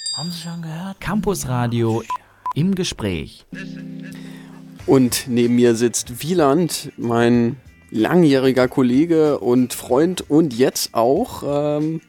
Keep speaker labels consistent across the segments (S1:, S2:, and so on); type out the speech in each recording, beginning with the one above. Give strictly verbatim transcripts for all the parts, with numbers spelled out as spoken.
S1: Haben Sie schon gehört? Campus Radio im Gespräch.
S2: Und neben mir sitzt Wieland, mein langjähriger Kollege und Freund und jetzt auch ähm,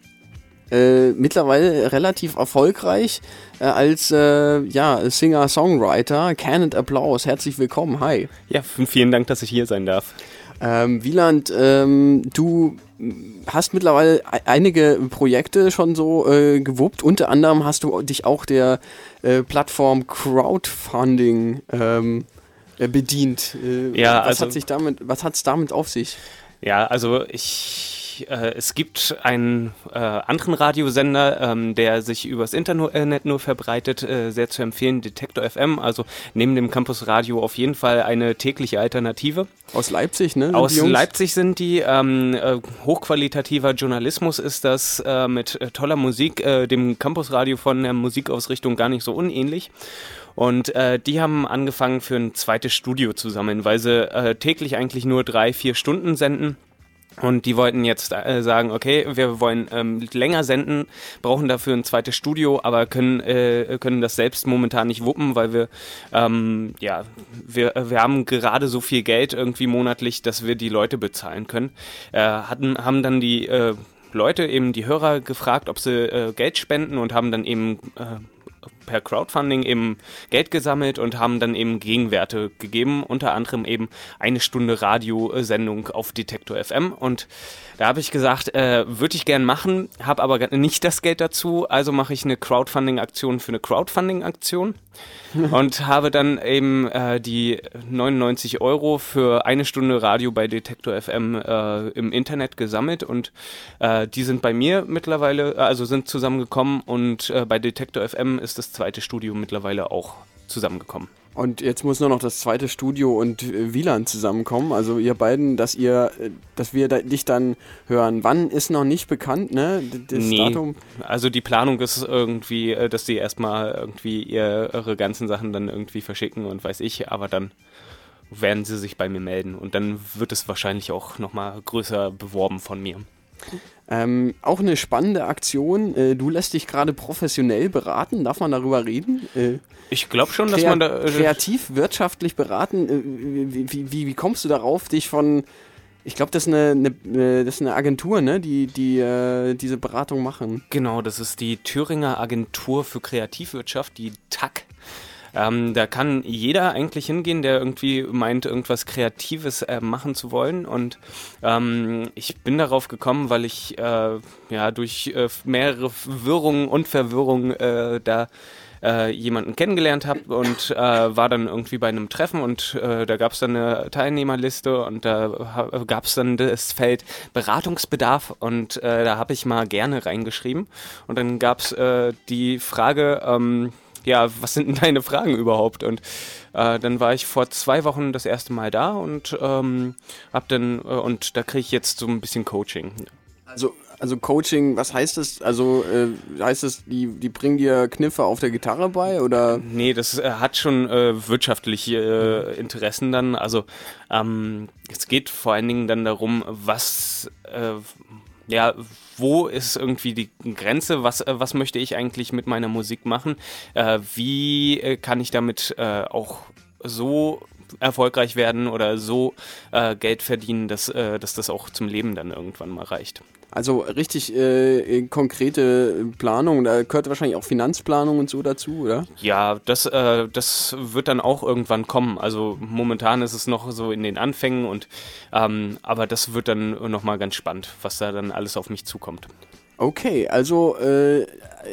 S2: äh, mittlerweile relativ erfolgreich äh, als äh, ja, Singer-Songwriter. Canned Applause, herzlich willkommen, hi.
S3: Ja, vielen Dank, dass ich hier sein darf.
S2: Ähm, Wieland, ähm, du hast mittlerweile einige Projekte schon so äh, gewuppt. Unter anderem hast du dich auch der äh, Plattform Crowdfunding ähm, äh, bedient. Äh,
S3: ja,
S2: was
S3: also,
S2: hat sich damit, was hat's damit auf sich?
S3: Ja, also ich, äh, es gibt einen äh, anderen Radiosender, ähm, der sich übers Internet nur verbreitet, äh, sehr zu empfehlen, Detektor F M, also neben dem Campus Radio auf jeden Fall eine tägliche Alternative.
S2: Aus Leipzig, ne?
S3: Aus Leipzig sind die. Ähm, äh, hochqualitativer Journalismus ist das, äh, mit äh, toller Musik, äh, dem Campusradio von der Musikausrichtung gar nicht so unähnlich. Und äh, die haben angefangen für ein zweites Studio zu sammeln, weil sie äh, täglich eigentlich nur drei, vier Stunden senden. Und die wollten jetzt äh, sagen, okay, wir wollen ähm, länger senden, brauchen dafür ein zweites Studio, aber können äh, können das selbst momentan nicht wuppen, weil wir ähm, ja wir wir haben gerade so viel Geld irgendwie monatlich, dass wir die Leute bezahlen können. Äh, hatten haben dann die äh, Leute eben die Hörer gefragt, ob sie äh, Geld spenden und haben dann eben äh, per Crowdfunding eben Geld gesammelt und haben dann eben Gegenwerte gegeben, unter anderem eben eine Stunde Radiosendung auf Detektor F M, und da habe ich gesagt, äh, würde ich gern machen, habe aber nicht das Geld dazu, also mache ich eine Crowdfunding-Aktion für eine Crowdfunding-Aktion und habe dann eben äh, die neunundneunzig Euro für eine Stunde Radio bei Detektor F M äh, im Internet gesammelt, und äh, die sind bei mir mittlerweile, also sind zusammengekommen, und äh, bei Detektor F M ist das zweite Studio mittlerweile auch zusammengekommen.
S2: Und jetzt muss nur noch das zweite Studio und äh, Wieland zusammenkommen. Also ihr beiden, dass ihr, äh, dass wir da, dich dann hören. Wann ist noch nicht bekannt, ne? Das
S3: nee,
S2: Datum?
S3: Also die Planung ist irgendwie, äh, dass die erstmal irgendwie ihr, ihre ganzen Sachen dann irgendwie verschicken und weiß ich, aber dann werden sie sich bei mir melden und dann wird es wahrscheinlich auch nochmal größer beworben von mir.
S2: Ähm, auch eine spannende Aktion. Äh, du lässt dich gerade professionell beraten. Darf man darüber reden? Äh,
S3: ich glaube schon, dass man da... Äh,
S2: kreativ, wirtschaftlich beraten. Äh, wie, wie, wie kommst du darauf, dich von... Ich glaube, das ist eine, eine, das ist eine Agentur, ne, die, die äh, diese Beratung machen.
S3: Genau, das ist die Thüringer Agentur für Kreativwirtschaft, die T A C. Ähm, da kann jeder eigentlich hingehen, der irgendwie meint, irgendwas Kreatives äh, machen zu wollen, und ähm, ich bin darauf gekommen, weil ich äh, ja durch äh, mehrere Wirrungen und Verwirrungen äh, da äh, jemanden kennengelernt habe und äh, war dann irgendwie bei einem Treffen, und äh, da gab es dann eine Teilnehmerliste, und da äh, gab es dann das Feld Beratungsbedarf, und äh, da habe ich mal gerne reingeschrieben, und dann gab es äh, die Frage, ähm, ja, was sind denn deine Fragen überhaupt? Und äh, dann war ich vor zwei Wochen das erste Mal da und ähm, hab dann äh, und da kriege ich jetzt so ein bisschen Coaching.
S2: Also, also Coaching, was heißt das? Also äh, heißt das, die, die bringen dir Kniffe auf der Gitarre bei, oder?
S3: Nee, das äh, hat schon äh, wirtschaftliche äh, Interessen dann. Also ähm, es geht vor allen Dingen dann darum, was äh, ja, wo ist irgendwie die Grenze, was, äh, was möchte ich eigentlich mit meiner Musik machen, äh, wie äh, kann ich damit äh, auch so erfolgreich werden oder so äh, Geld verdienen, dass, äh, dass das auch zum Leben dann irgendwann mal reicht.
S2: Also richtig äh, konkrete Planung, da gehört wahrscheinlich auch Finanzplanung und so dazu, oder?
S3: Ja, das, äh, das wird dann auch irgendwann kommen. Also momentan ist es noch so in den Anfängen, und ähm, aber das wird dann nochmal ganz spannend, was da dann alles auf mich zukommt.
S2: Okay, also äh,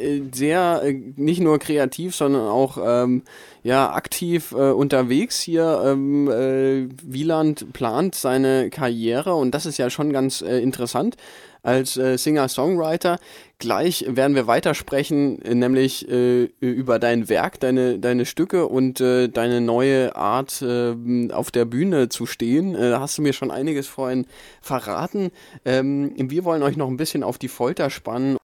S2: sehr äh, nicht nur kreativ, sondern auch ähm, ja aktiv äh, unterwegs hier. Ähm, äh, Wieland plant seine Karriere, und das ist ja schon ganz äh, interessant als äh, Singer-Songwriter. Gleich werden wir weitersprechen, äh, nämlich äh, über dein Werk, deine deine Stücke und äh, deine neue Art äh, auf der Bühne zu stehen. Äh, da hast du mir schon einiges vorhin verraten. Ähm, wir wollen euch noch ein bisschen auf die Folter spannen.